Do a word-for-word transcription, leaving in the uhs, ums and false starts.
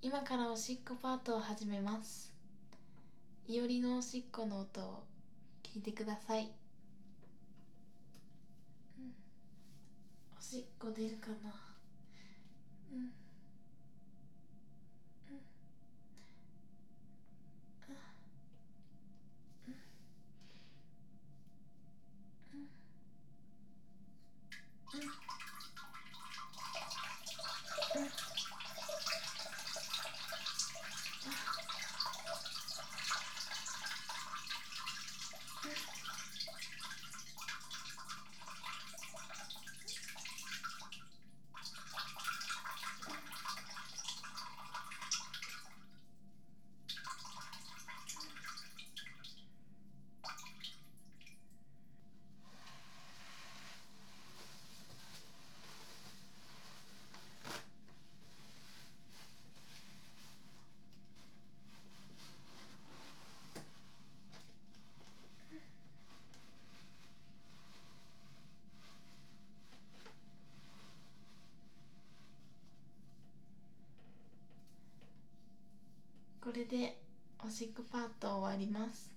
今からおしっこパートを始めます。いおりのおしっこの音を聞いてください。うん、おしっこ出るかな。うん、うん、これでおしっこパート終わります。